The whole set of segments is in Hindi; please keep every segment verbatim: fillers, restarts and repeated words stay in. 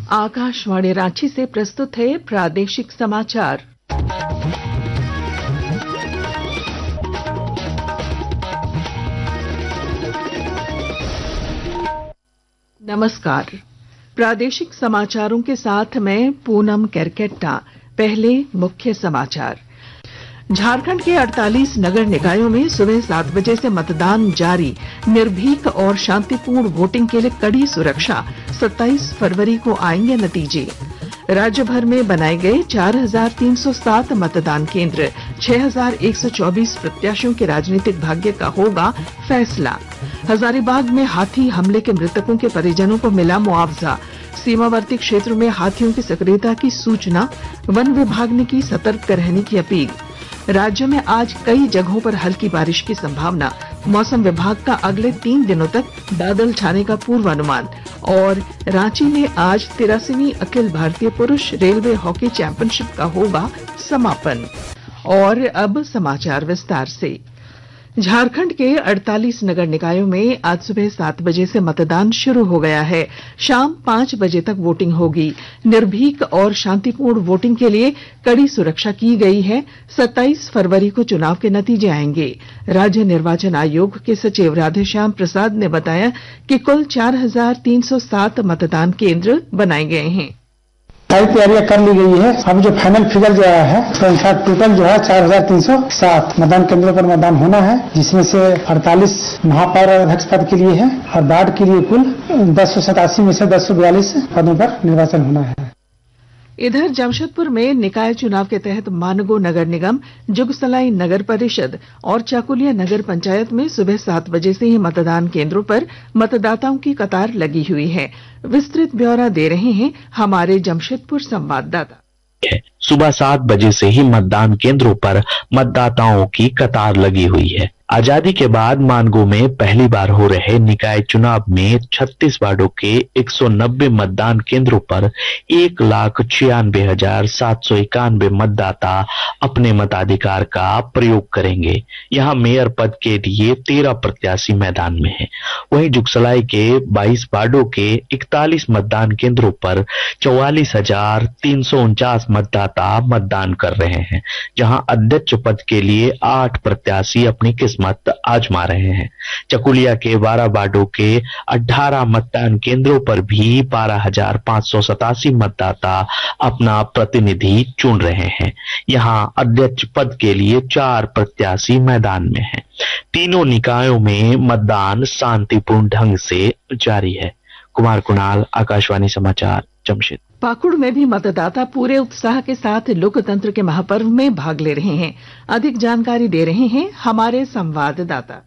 आकाशवाणी रांची से प्रस्तुत है प्रादेशिक समाचार। नमस्कार। प्रादेशिक समाचारों के साथ मैं पूनम केरकेट्टा। पहले मुख्य समाचार। झारखंड के अड़तालीस नगर निकायों में सुबह सात बजे से मतदान जारी। निर्भीक और शांतिपूर्ण वोटिंग के लिए कड़ी सुरक्षा। सत्ताईस फरवरी को आएंगे नतीजे। राज्य भर में बनाए गए चार हजार तीन सौ सात मतदान केंद्र। छह हजार एक सौ चौबीस प्रत्याशियों के राजनीतिक भाग्य का होगा फैसला। हजारीबाग में हाथी हमले के मृतकों के परिजनों को मिला मुआवजा। सीमावर्ती क्षेत्रों में हाथियों की सक्रियता की सूचना। वन विभाग ने की सतर्क रहने की अपील। राज्य में आज कई जगहों पर हल्की बारिश की संभावना। मौसम विभाग का अगले तीन दिनों तक बादल छाने का पूर्वानुमान। और रांची में आज तिरासीवीं अखिल भारतीय पुरुष रेलवे हॉकी चैंपियनशिप का होगा समापन। और अब समाचार विस्तार से। झारखंड के अड़तालीस नगर निकायों में आज सुबह सात बजे से मतदान शुरू हो गया है। शाम पांच बजे तक वोटिंग होगी। निर्भीक और शांतिपूर्ण वोटिंग के लिए कड़ी सुरक्षा की गई है। सत्ताईस फरवरी को चुनाव के नतीजे आएंगे। राज्य निर्वाचन आयोग के सचिव राधेश्याम प्रसाद ने बताया कि कुल चार हजार तीन सौ सात मतदान केंद्र बनाए गए हैं। सारी तैयारियां कर ली गई है। अब जो फाइनल फिगर जो आया है तो इनफैक्ट टोटल जो है चार हजार तीन सौ सात मतदान केंद्रों पर मतदान होना है, जिसमें से अड़तालीस महापौर अध्यक्ष पद के लिए है और वार्ड के लिए कुल दस सौ सतासी में से दस सौ बयालीस पदों पर निर्वाचन होना है। इधर जमशेदपुर में निकाय चुनाव के तहत मानगो नगर निगम, जुगसलाई नगर परिषद और चाकुलिया नगर पंचायत में सुबह सात बजे से ही मतदान केंद्रों पर मतदाताओं की कतार लगी हुई है। विस्तृत ब्यौरा दे रहे हैं हमारे जमशेदपुर संवाददाता। सुबह सात बजे से ही मतदान केंद्रों पर मतदाताओं की कतार लगी हुई है। आजादी के बाद मानगो में पहली बार हो रहे निकाय चुनाव में छत्तीस वार्डों के एक सौ नब्बे मतदान केंद्रों पर एक लाख छियानवे हजार सात सौ इक्यानवे मतदाता अपने मताधिकार का प्रयोग करेंगे। यहाँ मेयर पद के लिए तेरह प्रत्याशी मैदान में हैं। वहीं जुगसलाई के बाईस वार्डों के इकतालीस मतदान केंद्रों पर चौवालीस हजार तीन सौ उनचास मतदाता मतदान कर रहे हैं, जहां अध्यक्ष पद के लिए आठ प्रत्याशी अपनी किस्मत आजमा रहे हैं। चकुलिया के बारह वार्डों के अठारह मतदान केंद्रों पर भी बारह हजार पांच सौ सतासी मतदाता अपना प्रतिनिधि चुन रहे हैं। यहां अध्यक्ष पद के लिए चार प्रत्याशी मैदान में हैं। तीनों निकायों में मतदान शांतिपूर्ण ढंग से जारी है। कुमार कुणाल, आकाशवाणी समाचार, जमशेदपुर। पाकुड़ में भी मतदाता पूरे उत्साह के साथ लोकतंत्र के महापर्व में भाग ले रहे हैं। अधिक जानकारी दे रहे हैं हमारे संवाददाता।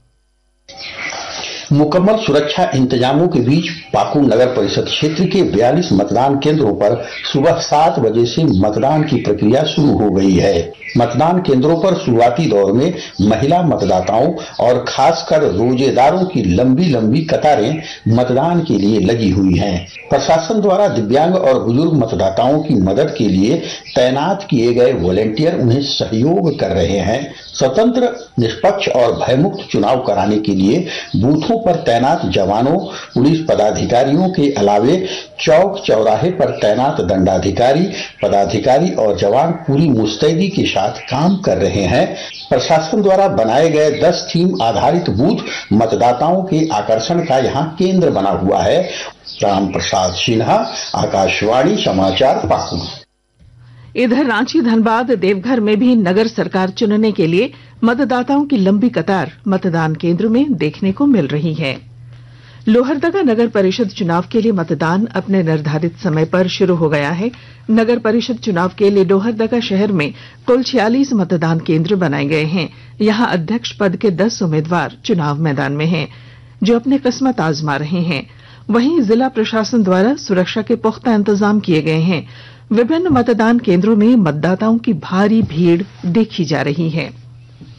मुकम्मल सुरक्षा इंतजामों के बीच पाकुड़ नगर परिषद क्षेत्र के बयालीस मतदान केंद्रों पर सुबह सात बजे से मतदान की प्रक्रिया शुरू हो गई है। मतदान केंद्रों पर शुरुआती दौर में महिला मतदाताओं और खासकर रोजेदारों की लंबी लंबी कतारें मतदान के लिए लगी हुई हैं। प्रशासन द्वारा दिव्यांग और बुजुर्ग मतदाताओं की मदद के लिए तैनात किए गए वॉलेंटियर उन्हें सहयोग कर रहे हैं। स्वतंत्र, निष्पक्ष और भयमुक्त चुनाव कराने के लिए बूथों पर तैनात जवानों, पुलिस पदाधिकारियों के अलावे चौक चौराहे पर तैनात दंडाधिकारी, पदाधिकारी और जवान पूरी मुस्तैदी के साथ काम कर रहे हैं। प्रशासन द्वारा बनाए गए दस थीम आधारित बूथ मतदाताओं के आकर्षण का यहाँ केंद्र बना हुआ है। राम प्रसाद सिन्हा, आकाशवाणी समाचार, पाकुड़। इधर रांची, धनबाद, देवघर में भी नगर सरकार चुनने के लिए मतदाताओं की लंबी कतार मतदान केंद्र में देखने को मिल रही है। लोहरदगा नगर परिषद चुनाव के लिए मतदान अपने निर्धारित समय पर शुरू हो गया है। नगर परिषद चुनाव के लिए लोहरदगा शहर में कुल छियालीस मतदान केंद्र बनाए गए हैं। यहां अध्यक्ष पद के दस उम्मीदवार चुनाव मैदान में हैं, जो अपनी किस्मत आजमा रहे हैं। वहीं जिला प्रशासन द्वारा सुरक्षा के पुख्ता इंतजाम किए गए हैं। विभिन्न मतदान केंद्रों में मतदाताओं की भारी भीड़ देखी जा रही है।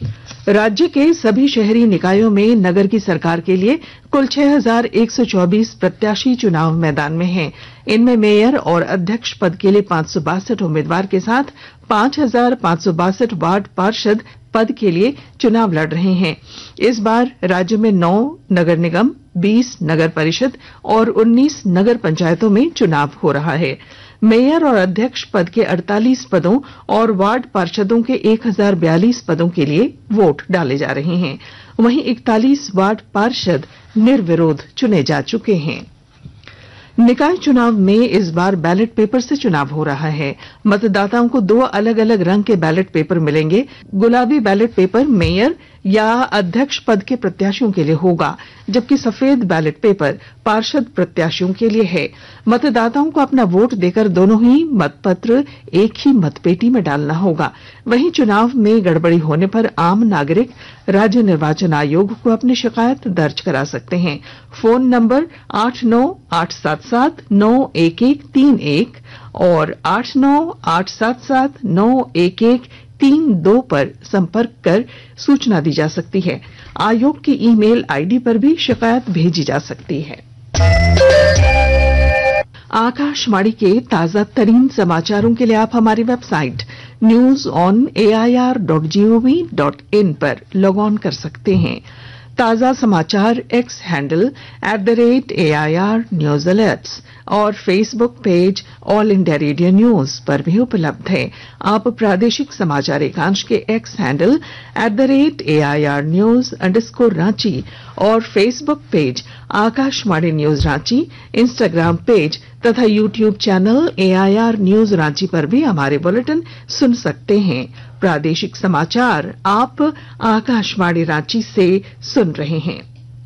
राज्य के सभी शहरी निकायों में नगर की सरकार के लिए कुल छह हजार एक सौ चौबीस प्रत्याशी चुनाव मैदान में हैं। इनमें मेयर और अध्यक्ष पद के लिए पांच सौ बासठ उम्मीदवार के साथ पांच हजार पांच सौ बासठ वार्ड पार्षद पद के लिए चुनाव लड़ रहे हैं। इस बार राज्य में नौ नगर निगम, बीस नगर परिषद और उन्नीस नगर पंचायतों में चुनाव हो रहा है। मेयर और अध्यक्ष पद के अड़तालीस पदों और वार्ड पार्षदों के एक हजार बयालीस पदों के लिए वोट डाले जा रहे हैं। वहीं इकतालीस वार्ड पार्षद निर्विरोध चुने जा चुके हैं। निकाय चुनाव में इस बार बैलेट पेपर से चुनाव हो रहा है। मतदाताओं को दो अलग अलग रंग के बैलेट पेपर मिलेंगे। गुलाबी बैलेट पेपर मेयर या अध्यक्ष पद के प्रत्याशियों के लिए होगा, जबकि सफेद बैलेट पेपर पार्षद प्रत्याशियों के लिए है। मतदाताओं को अपना वोट देकर दोनों ही मतपत्र एक ही मतपेटी में डालना होगा। वहीं चुनाव में गड़बड़ी होने पर आम नागरिक राज्य निर्वाचन आयोग को अपनी शिकायत दर्ज करा सकते हैं। फोन नंबर आठ नौ आठ सात सात नौ एक एक तीन एक और आठ नौ आठ सात सात नौ एक एक तीन दो पर संपर्क कर सूचना दी जा सकती है। आयोग की ईमेल आईडी पर भी शिकायत भेजी जा सकती है। आकाशवाणी के ताजा तरीन समाचारों के लिए आप हमारी website news on A I R dot G O V dot in पर लॉग ऑन कर सकते हैं। ताजा समाचार X handle at the rate A I R news alerts और Facebook page All India Radio news पर भी उपलब्ध है। आप प्रादेशिक समाचार एकांश के X handle at the rate A I R news underscore Ranchi और Facebook page Akashvani news Ranchi, Instagram page तथा YouTube channel A I R news Ranchi पर भी हमारे बुलेटिन सुन सकते हैं। प्रादेशिक समाचार आप आकाशवाणी रांची से सुन रहे हैं।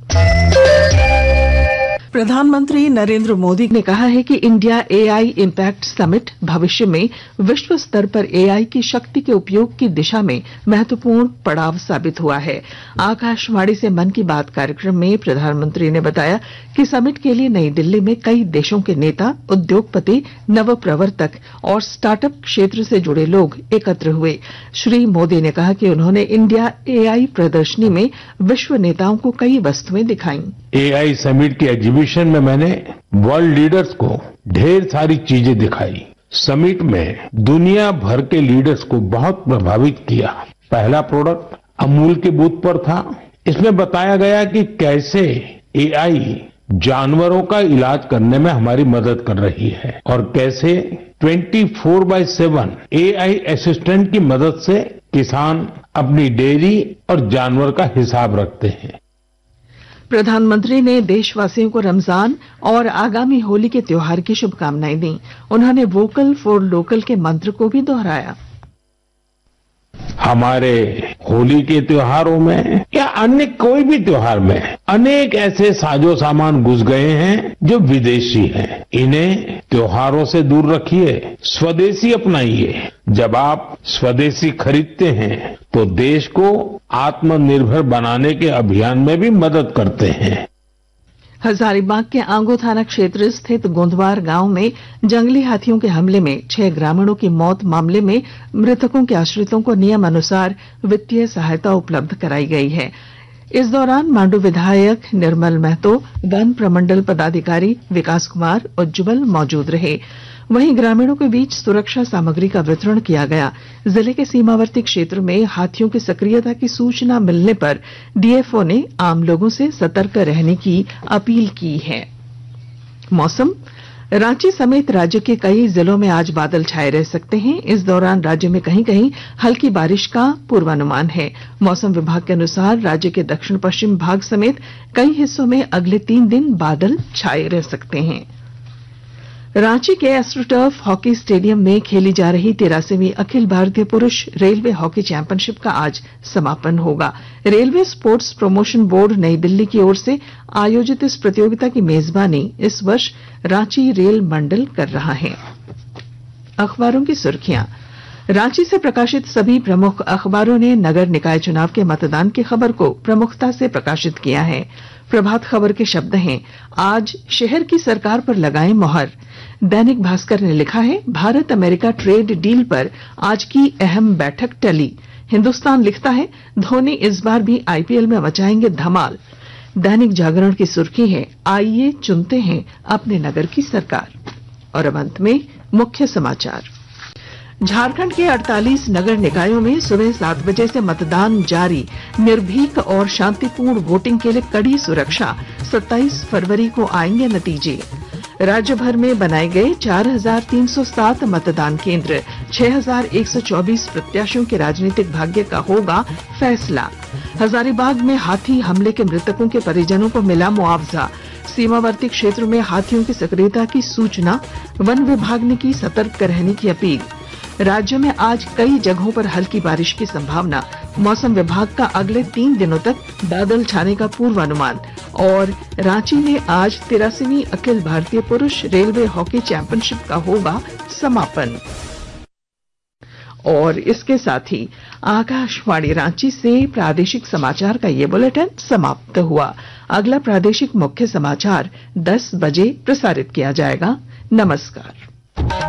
प्रधानमंत्री नरेंद्र मोदी ने कहा है कि इंडिया एआई इम्पैक्ट समिट भविष्य में विश्व स्तर पर एआई की शक्ति के उपयोग की दिशा में महत्वपूर्ण पड़ाव साबित हुआ है। आकाशवाणी से मन की बात कार्यक्रम में प्रधानमंत्री ने बताया कि समिट के लिए नई दिल्ली में कई देशों के नेता, उद्योगपति, नवप्रवर्तक और स्टार्टअप क्षेत्र से जुड़े लोग एकत्र हुए। श्री मोदी ने कहा कि उन्होंने इंडिया एआई प्रदर्शनी में विश्व नेताओं को कई वस्तुएं दिखाई। एआई समिट के एग्जीबिशन में मैंने वर्ल्ड लीडर्स को ढेर सारी चीजें दिखाई। समिट में दुनिया भर के लीडर्स को बहुत प्रभावित किया। पहला प्रोडक्ट अमूल के बूथ पर था। इसमें बताया गया कि कैसे एआई जानवरों का इलाज करने में हमारी मदद कर रही है और कैसे चौबीस बाय सात एआई असिस्टेंट की मदद से किसान अपनी डेयरी और जानवर का हिसाब रखते हैं। प्रधानमंत्री ने देशवासियों को रमजान और आगामी होली के त्योहार की शुभकामनाएं दी। उन्होंने वोकल फॉर लोकल के मंत्र को भी दोहराया। हमारे होली के त्योहारों में या अन्य कोई भी त्योहार में अनेक ऐसे साजो सामान घुस गए हैं जो विदेशी हैं। इन्हें त्योहारों से दूर रखिए, स्वदेशी अपनाइए। जब आप स्वदेशी खरीदते हैं तो देश को आत्मनिर्भर बनाने के अभियान में भी मदद करते हैं। हजारीबाग के आंगो थाना क्षेत्र स्थित गोंदवार गांव में जंगली हाथियों के हमले में छह ग्रामीणों की मौत मामले में मृतकों के आश्रितों को नियम अनुसार वित्तीय सहायता उपलब्ध कराई गई है। इस दौरान मांडू विधायक निर्मल महतो, वन प्रमंडल पदाधिकारी विकास कुमार उज्जवल मौजूद रहे। वहीं ग्रामीणों के बीच सुरक्षा सामग्री का वितरण किया गया। जिले के सीमावर्ती क्षेत्र में हाथियों की सक्रियता की सूचना मिलने पर डीएफओ ने आम लोगों से सतर्क रहने की अपील की है। मौसम। रांची समेत राज्य के कई जिलों में आज बादल छाए रह सकते हैं। इस दौरान राज्य में कहीं कहीं हल्की बारिश का पूर्वानुमान है। मौसम विभाग के अनुसार राज्य के दक्षिण पश्चिम भाग समेत कई हिस्सों में अगले तीन दिन बादल छाए रह सकते हैं। रांची के एस्ट्रोटर्फ हॉकी स्टेडियम में खेली जा रही तिरासीवीं अखिल भारतीय पुरुष रेलवे हॉकी चैंपियनशिप का आज समापन होगा। रेलवे स्पोर्ट्स प्रमोशन बोर्ड नई दिल्ली की ओर से आयोजित इस प्रतियोगिता की मेजबानी इस वर्ष रांची रेल मंडल कर रहा है। अखबारों की सुर्खियां। रांची से प्रकाशित सभी प्रमुख अखबारों ने नगर निकाय चुनाव के मतदान की खबर को प्रमुखता से प्रकाशित किया है। प्रभात खबर के शब्द हैं, आज शहर की सरकार पर लगाएं मोहर। दैनिक भास्कर ने लिखा है, भारत अमेरिका ट्रेड डील पर आज की अहम बैठक टली। हिंदुस्तान लिखता है धोनी इस बार भी आईपीएल में मचाएंगे धमाल। दैनिक जागरण की सुर्खी है आइए चुनते हैं अपने नगर की सरकार। और अब अंत में मुख्य समाचार। झारखंड के अड़तालीस नगर निकायों में सुबह सात बजे से मतदान जारी। निर्भीक और शांतिपूर्ण वोटिंग के लिए कड़ी सुरक्षा। सत्ताईस फरवरी को आएंगे नतीजे। राज्य भर में बनाए गए चार हजार तीन सौ सात मतदान केंद्र। छह हजार एक सौ चौबीस प्रत्याशियों के राजनीतिक भाग्य का होगा फैसला। हजारीबाग में हाथी हमले के मृतकों के परिजनों को मिला मुआवजा। सीमावर्ती क्षेत्र में हाथियों की सक्रियता की सूचना। वन विभाग ने की सतर्क रहने की अपील। राज्य में आज कई जगहों पर हल्की बारिश की संभावना। मौसम विभाग का अगले तीन दिनों तक बादल छाने का पूर्वानुमान। और रांची में आज तिरासीवीं अखिल भारतीय पुरुष रेलवे हॉकी चैंपियनशिप का होगा समापन। और इसके साथ ही आकाशवाणी रांची से प्रादेशिक समाचार का ये बुलेटिन समाप्त हुआ। अगला प्रादेशिक मुख्य समाचार दस बजे प्रसारित किया जाएगा। नमस्कार।